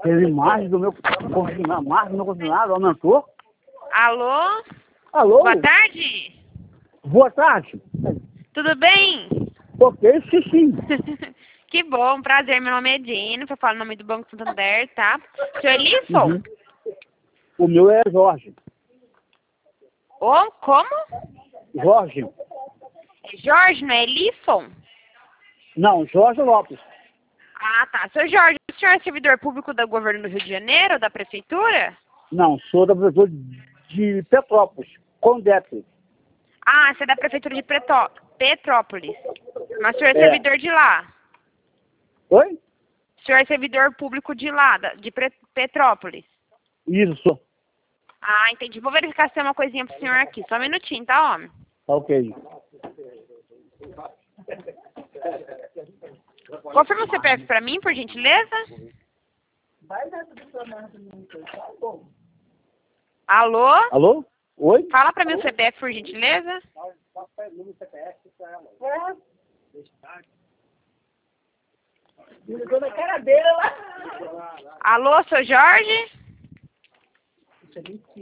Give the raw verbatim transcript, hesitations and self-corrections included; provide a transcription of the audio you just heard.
Teve imagem do meu consignado, margem do meu consignado, aumentou. Alô? Alô? Boa tarde. Boa tarde. Tudo bem? Ok, sim, sim. Que bom, prazer. Meu nome é Jennifer, eu falo o nome do Banco Santander, tá? Senhor Elisson? Uhum. O meu é Jorge. Ô, como? Jorge. É Jorge, não é Elisson? Não, Jorge Lopes. Ah, tá. Seu Jorge, o senhor é servidor público do governo do Rio de Janeiro, ou da prefeitura? Não, sou da prefeitura de Petrópolis, Condep. Ah, você é da prefeitura de Pretó... Petrópolis. Mas o senhor é, É. servidor de lá? Oi? O senhor é servidor público de lá, da- de Pre- Petrópolis? Isso. Ah, entendi. Vou verificar se tem uma coisinha pro senhor aqui. Só um minutinho, tá, homem? Ok. Confirma o C P F pra mim, por gentileza? Alô? Alô? Oi? Fala pra mim o C P F, por gentileza. Ligou na cara dele lá. Alô, seu Jorge?